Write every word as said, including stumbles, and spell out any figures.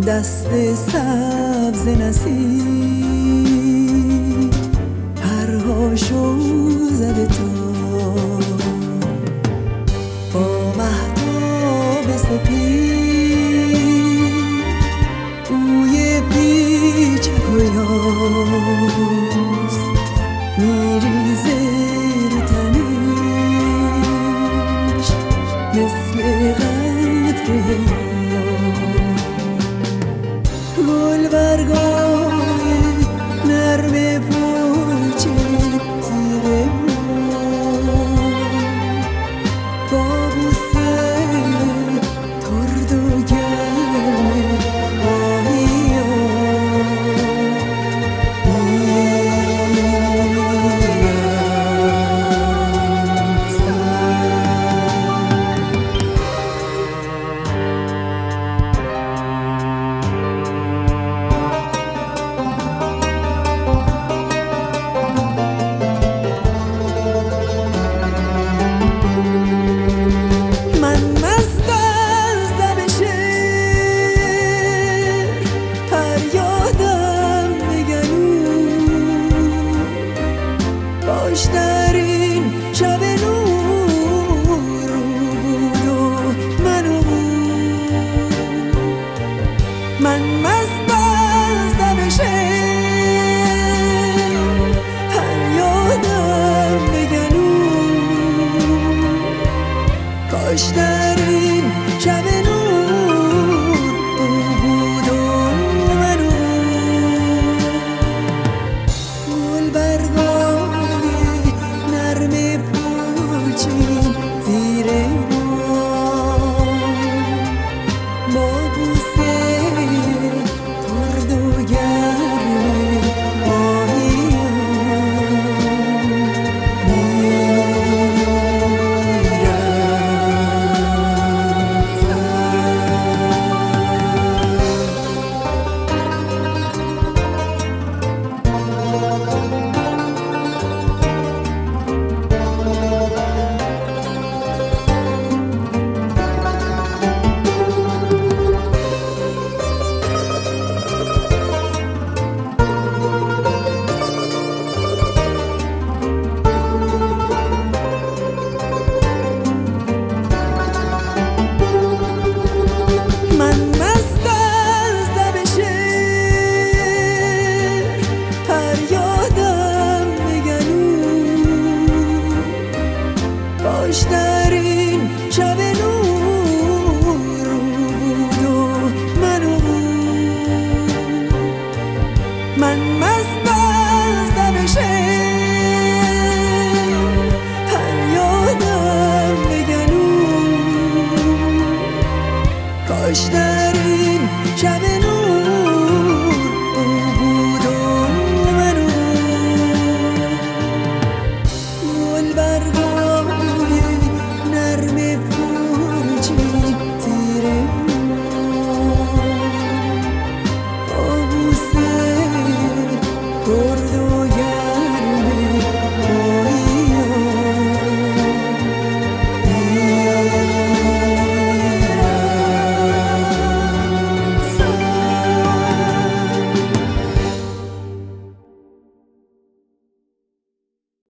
دست سبز نسیم پرهاشو زده تو با مهتاب سپید بوی پیچک و یاس میریزه رو تنش مثل قطره گل برگای نرم پوچه زیر بام با بوسه ترد و گرم در این شب نور بود و من و من مست از دم شعر فریادم بگنون کاش در این شب نور بود و من و گل برگاه زیر با بوسه ترد و گرم در این شب نور بود و من و من مست